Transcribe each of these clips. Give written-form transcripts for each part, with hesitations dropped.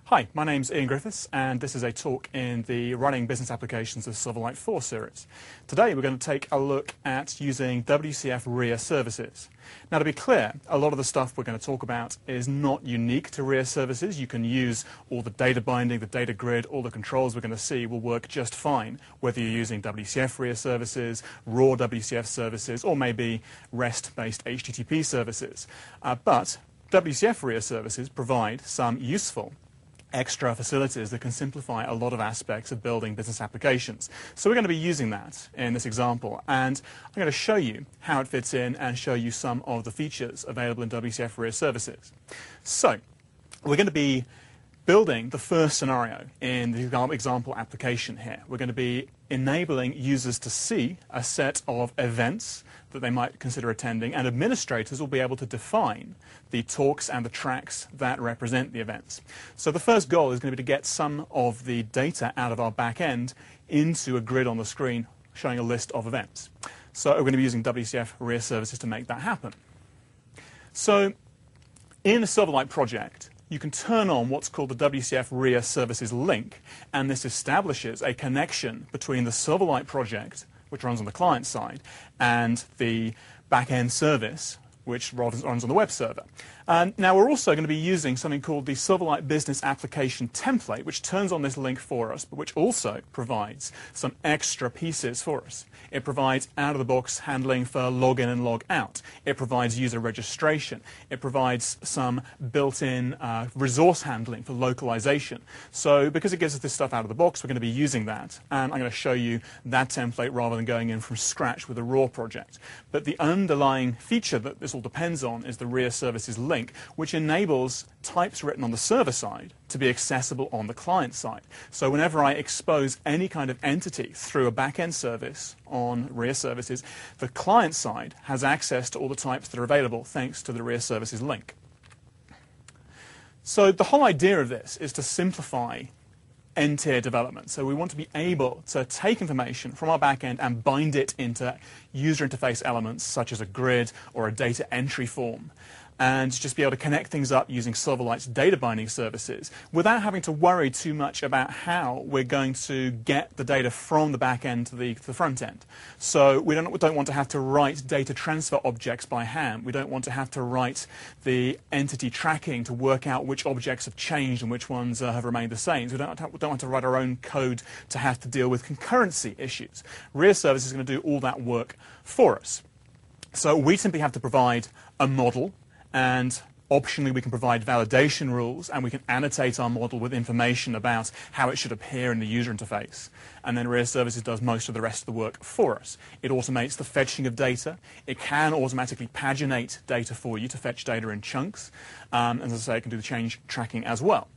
Hi, my name's Ian Griffiths, and this is a talk in the Running Business Applications of Silverlight 4 series. Today we're going to take a look at using WCF RIA services. Now, to be clear, a lot of the stuff we're going to talk about is not unique to RIA services. You can use all the data binding, the data grid, all the controls we're going to see will work just fine, whether you're using WCF RIA services, raw WCF services, or maybe REST-based HTTP services. But WCF RIA services provide some useful extra facilities that can simplify a lot of aspects of building business applications. So we're going to be using that in this example, and I'm going to show you how it fits in and show you some of the features available in WCF RIA services. So we're going to be building the first scenario in the example application here. We're going to be enabling users to see a set of events that they might consider attending, and administrators will be able to define the talks and the tracks that represent the events. So the first goal is going to be to get some of the data out of our back end into a grid on the screen showing a list of events. So we're going to be using WCF RIA services to make that happen. So in the Silverlight project, you can turn on what's called the WCF RIA services link, and this establishes a connection between the Silverlight project, which runs on the client side, and the back-end service, which runs on the web server. Now we're also going to be using something called the Silverlight Business Application Template, which turns on this link for us, but which also provides some extra pieces for us. It provides out-of-the-box handling for login and log out. It provides user registration. It provides some built-in resource handling for localization. So because it gives us this stuff out of the box, we're going to be using that. And I'm going to show you that template rather than going in from scratch with a raw project. But the underlying feature that this all depends on is the RIA services link, which enables types written on the server side to be accessible on the client side. So whenever I expose any kind of entity through a back-end service on RIA services, the client side has access to all the types that are available thanks to the RIA services link. So the whole idea of this is to simplify end-tier development. So we want to be able to take information from our backend and bind it into user interface elements such as a grid or a data entry form, and just be able to connect things up using Silverlight's data binding services without having to worry too much about how we're going to get the data from the back end to the front end. So we don't want to have to write data transfer objects by hand. We don't want to have to write the entity tracking to work out which objects have changed and which ones have remained the same. So we don't want to write our own code to have to deal with concurrency issues. RIA Service is going to do all that work for us. So we simply have to provide a model, and optionally we can provide validation rules, and we can annotate our model with information about how it should appear in the user interface. And then RIA Services does most of the rest of the work for us. It automates the fetching of data. It can automatically paginate data for you to fetch data in chunks. And as I say, it can do the change tracking as well.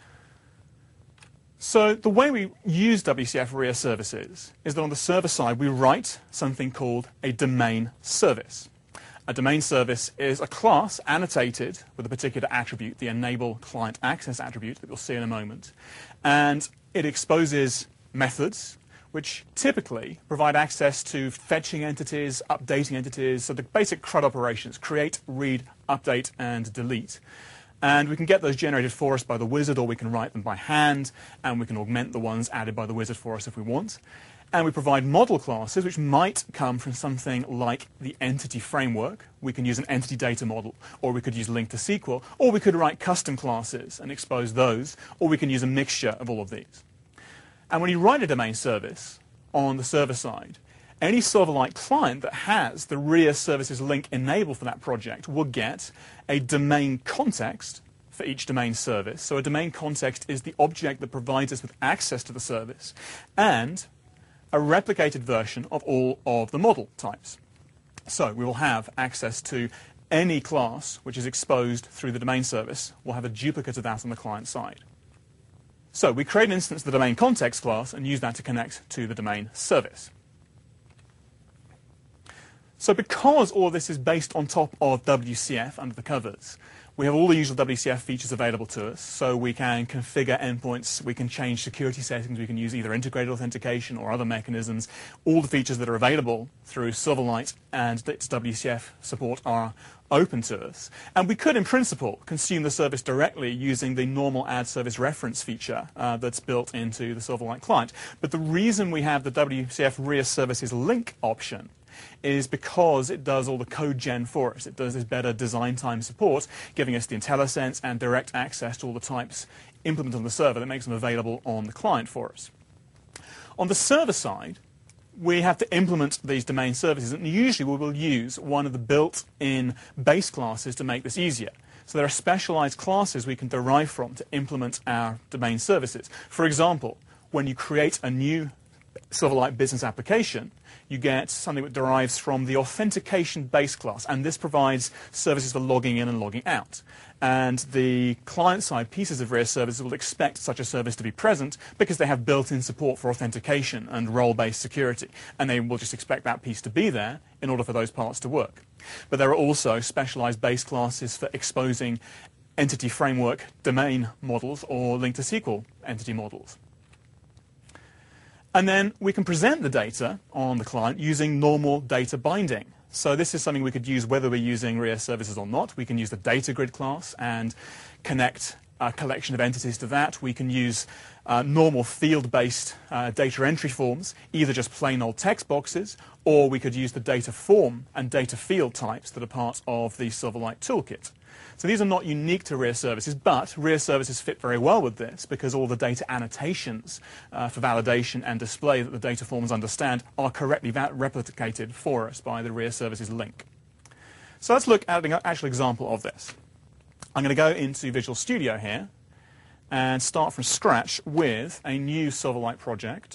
So the way we use WCF RIA services is that on the server side we write something called a domain service. A domain service is a class annotated with a particular attribute, the enable client access attribute that we'll see in a moment. And it exposes methods which typically provide access to fetching entities, updating entities, so the basic CRUD operations: create, read, update, and delete. And we can get those generated for us by the wizard, or we can write them by hand, and we can augment the ones added by the wizard for us if we want. And we provide model classes, which might come from something like the entity framework. We can use an entity data model, or we could use LINQ to SQL, or we could write custom classes and expose those, or we can use a mixture of all of these. And when you write a domain service on the server side, any Silverlight client that has the RIA services link enabled for that project will get a domain context for each domain service. So a domain context is the object that provides us with access to the service, and a replicated version of all of the model types. So we will have access to any class which is exposed through the domain service. We'll have a duplicate of that on the client side. So we create an instance of the domain context class and use that to connect to the domain service. So because all of this is based on top of WCF under the covers, we have all the usual WCF features available to us, so we can configure endpoints, we can change security settings, we can use either integrated authentication or other mechanisms. All the features that are available through Silverlight and its WCF support are open to us. And we could, in principle, consume the service directly using the normal add service reference feature that's built into the Silverlight client. But the reason we have the WCF RIA Services link option is because it does all the code gen for us. It does this better design time support, giving us the IntelliSense and direct access to all the types implemented on the server that makes them available on the client for us. On the server side, we have to implement these domain services, and usually we will use one of the built-in base classes to make this easier. So there are specialized classes we can derive from to implement our domain services. For example, when you create a new Silverlight business application, you get something that derives from the authentication base class, and this provides services for logging in and logging out. And the client-side pieces of RIA services will expect such a service to be present because they have built-in support for authentication and role-based security, and they will just expect that piece to be there in order for those parts to work. But there are also specialized base classes for exposing entity framework domain models or link-to-SQL entity models. And then we can present the data on the client using normal data binding. So this is something we could use whether we're using RIA services or not. We can use the data grid class and connect a collection of entities to that. We can use normal field-based data entry forms, either just plain old text boxes, or we could use the data form and data field types that are part of the Silverlight toolkit. So these are not unique to RIA services, but RIA services fit very well with this because all the data annotations for validation and display that the data forms understand are correctly replicated for us by the RIA services link. So let's look at an actual example of this. I'm going to go into Visual Studio here and start from scratch with a new Silverlight project.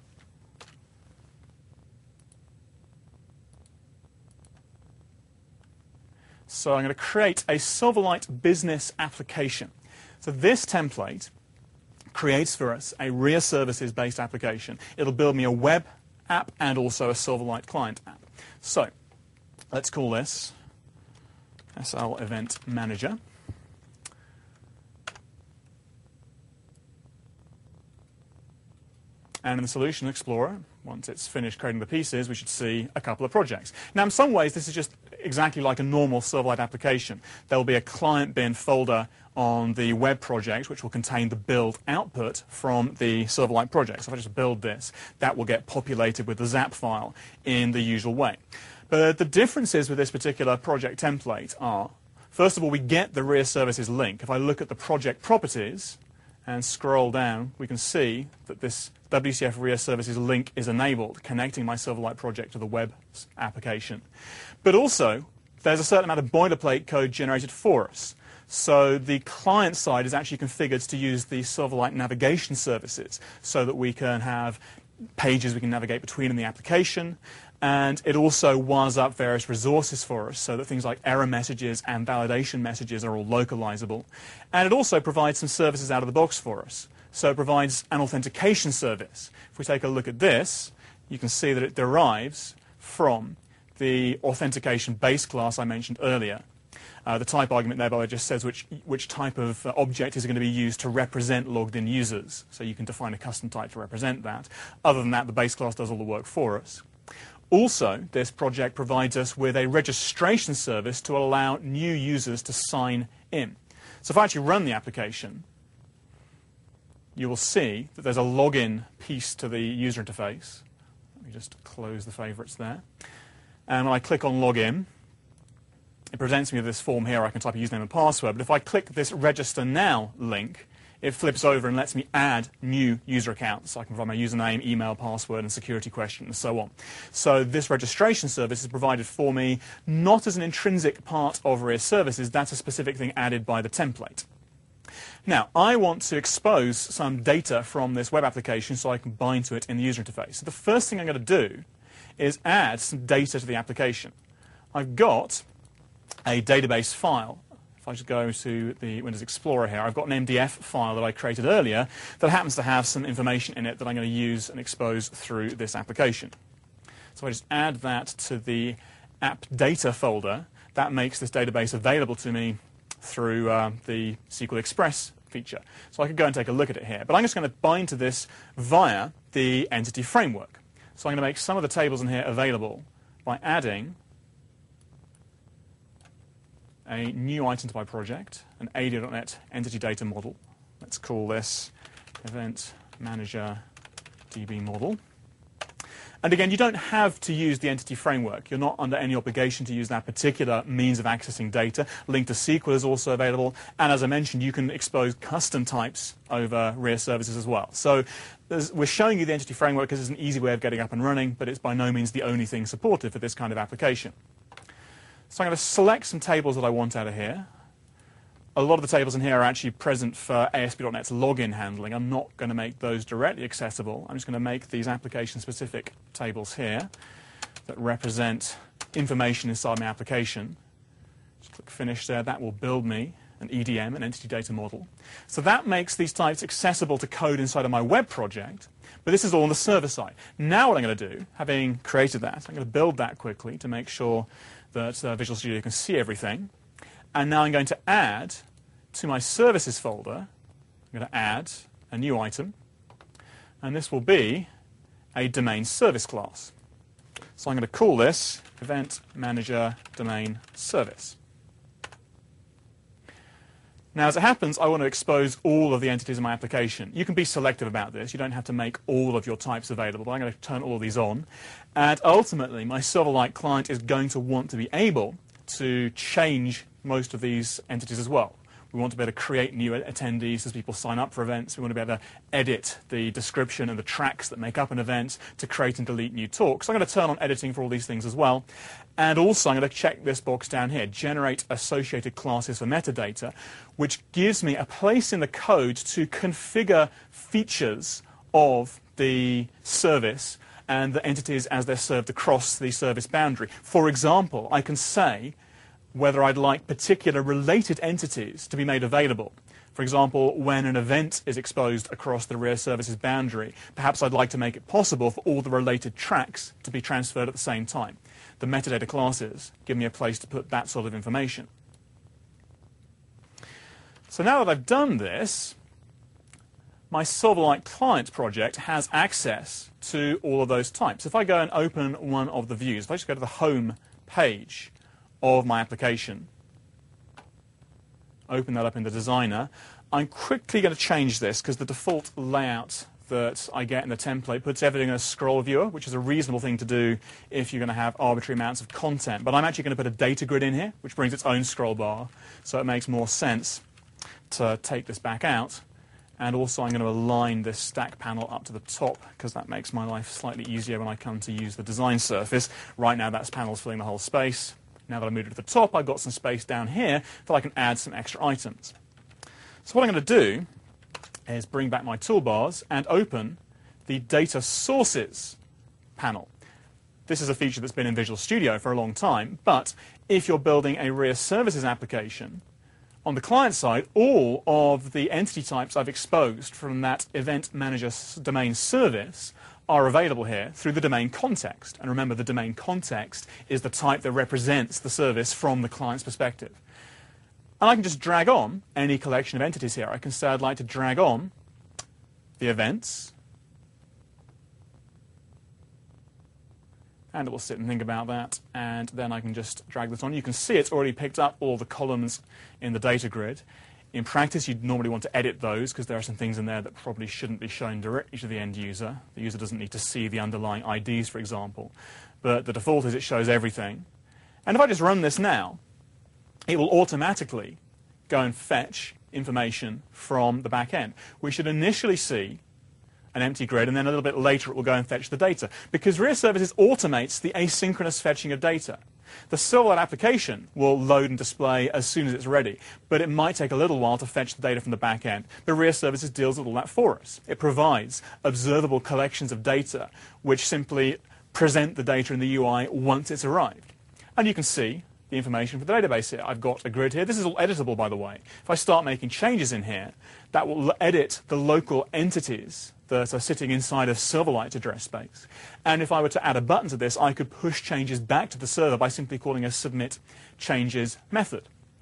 So I'm going to create a Silverlight business application. So this template creates for us a RIA services-based application. It'll build me a web app and also a Silverlight client app. So let's call this SL Event Manager. And in the Solution Explorer, once it's finished creating the pieces, we should see a couple of projects. Now, in some ways, this is just exactly like a normal Silverlight application. There will be a client bin folder on the web project, which will contain the build output from the Silverlight project. So if I just build this, that will get populated with the ZAP file in the usual way. But the differences with this particular project template are, first of all, we get the RIA services link. If I look at the project properties and scroll down, we can see that this WCF RIA services link is enabled, connecting my Silverlight project to the web application. But also, there's a certain amount of boilerplate code generated for us. So the client side is actually configured to use the Silverlight navigation services so that we can have pages we can navigate between in the application. And it also wires up various resources for us so that things like error messages and validation messages are all localizable. And it also provides some services out of the box for us. So it provides an authentication service. If we take a look at this, you can see that it derives from the authentication base class I mentioned earlier. The type argument there, by the way, just says which type of object is going to be used to represent logged-in users. So you can define a custom type to represent that. Other than that, the base class does all the work for us. Also, this project provides us with a registration service to allow new users to sign in. So if I actually run the application, you will see that there's a login piece to the user interface. Let me just close the favorites there. And when I click on login, it presents me with this form here. I can type a username and password. But if I click this Register Now link, it flips over and lets me add new user accounts. I can provide my username, email, password, and security question, and so on. So this registration service is provided for me not as an intrinsic part of RIA services. That's a specific thing added by the template. Now, I want to expose some data from this web application so I can bind to it in the user interface. So the first thing I'm going to do is add some data to the application. I've got a database file. If I just go to the Windows Explorer here, I've got an MDF file that I created earlier that happens to have some information in it that I'm going to use and expose through this application. So I just add that to the app data folder. That makes this database available to me through the SQL Express feature. So I could go and take a look at it here. But I'm just going to bind to this via the entity framework. So I'm going to make some of the tables in here available by adding a new item to my project, an ADO.NET entity data model. Let's call this Event Manager DB model. And again, you don't have to use the entity framework. You're not under any obligation to use that particular means of accessing data. Link to SQL is also available. And as I mentioned, you can expose custom types over RIA services as well. So we're showing you the entity framework because it's an easy way of getting up and running, but it's by no means the only thing supported for this kind of application. So I'm going to select some tables that I want out of here. A lot of the tables in here are actually present for ASP.NET's login handling. I'm not going to make those directly accessible. I'm just going to make these application-specific tables here that represent information inside my application. Just click Finish there. That will build me an EDM, an entity data model. So that makes these types accessible to code inside of my web project, but this is all on the server side. Now what I'm going to do, having created that, I'm going to build that quickly to make sure that Visual Studio can see everything. And now I'm going to add to my services folder, I'm going to add a new item, and this will be a domain service class. So I'm going to call this Event Manager Domain Service. Now, as it happens, I want to expose all of the entities in my application. You can be selective about this. You don't have to make all of your types available, but I'm going to turn all of these on. And ultimately, my Silverlight client is going to want to be able to change most of these entities as well. We want to be able to create new attendees as people sign up for events. We want to be able to edit the description and the tracks that make up an event to create and delete new talks. So I'm going to turn on editing for all these things as well. And also I'm going to check this box down here, generate associated classes for metadata, which gives me a place in the code to configure features of the service and the entities as they're served across the service boundary. For example, I can say whether I'd like particular related entities to be made available. For example, when an event is exposed across the RIA services boundary, perhaps I'd like to make it possible for all the related tracks to be transferred at the same time. The metadata classes give me a place to put that sort of information. So now that I've done this, my Silverlight client project has access to all of those types. If I go and open one of the views, if I just go to the home page of my application, open that up in the designer, I'm quickly going to change this because the default layout that I get in the template puts everything in a scroll viewer, which is a reasonable thing to do if you're going to have arbitrary amounts of content. But I'm actually going to put a data grid in here, which brings its own scroll bar, so it makes more sense to take this back out. And also I'm going to align this stack panel up to the top because that makes my life slightly easier when I come to use the design surface. Right now that panel's filling the whole space. Now that I moved it to the top, I've got some space down here that I can add some extra items. So what I'm going to do is bring back my toolbars and open the Data Sources panel. This is a feature that's been in Visual Studio for a long time, but if you're building a RIA Services application, on the client side, all of the entity types I've exposed from that Event Manager domain service are available here through the domain context. And remember, the domain context is the type that represents the service from the client's perspective. And I can just drag on any collection of entities here. I can say I'd like to drag on the events. And it will sit and think about that. And then I can just drag this on. You can see it's already picked up all the columns in the data grid. In practice, you'd normally want to edit those because there are some things in there that probably shouldn't be shown directly to the end user. The user doesn't need to see the underlying IDs, for example. But the default is it shows everything. And if I just run this now, it will automatically go and fetch information from the back end. We should initially see an empty grid, and then a little bit later it will go and fetch the data. Because RIA Services automates the asynchronous fetching of data. The Silverlight application will load and display as soon as it's ready, but it might take a little while to fetch the data from the back end. But RIA Services deals with all that for us. It provides observable collections of data which simply present the data in the UI once it's arrived. And you can see the information for the database here. I've got a grid here. This is all editable, by the way. If I start making changes in here, that will edit the local entities that are sitting inside of Silverlight's address space. And if I were to add a button to this, I could push changes back to the server by simply calling a submit changes method.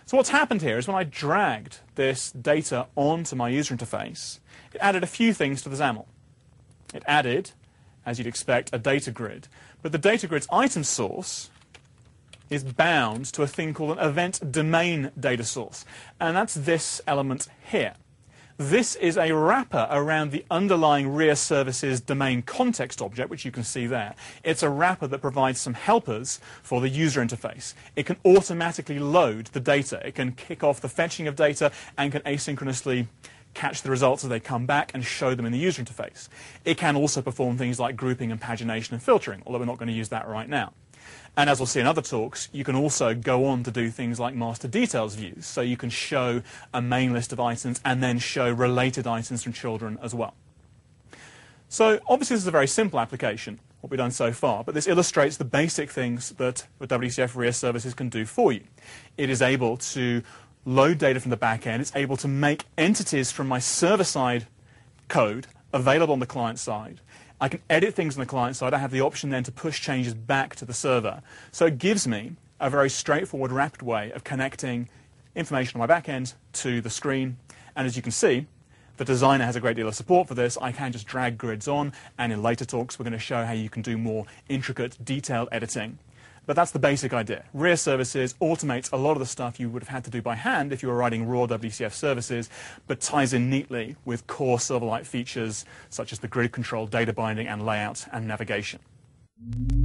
So what's happened here is when I dragged this data onto my user interface, it added a few things to the XAML. It added, as you'd expect, a data grid. But the data grid's item source is bound to a thing called an event domain data source. And that's this element here. This is a wrapper around the underlying RIA services domain context object, which you can see there. It's a wrapper that provides some helpers for the user interface. It can automatically load the data. It can kick off the fetching of data and can asynchronously catch the results as they come back and show them in the user interface. It can also perform things like grouping and pagination and filtering, although we're not going to use that right now. And as we'll see in other talks, you can also go on to do things like master details views. So you can show a main list of items and then show related items from children as well. So obviously this is a very simple application, what we've done so far, but this illustrates the basic things that the WCF RIA services can do for you. It is able to load data from the back end. It's able to make entities from my server-side code available on the client side. I can edit things on the client side. I have the option then to push changes back to the server. So it gives me a very straightforward, rapid way of connecting information on my back end to the screen. And as you can see, the designer has a great deal of support for this. I can just drag grids on, and in later talks we're going to show how you can do more intricate, detailed editing. But that's the basic idea. RIA services automates a lot of the stuff you would have had to do by hand if you were writing raw WCF services, but ties in neatly with core Silverlight features such as the grid control, data binding, and layout and navigation.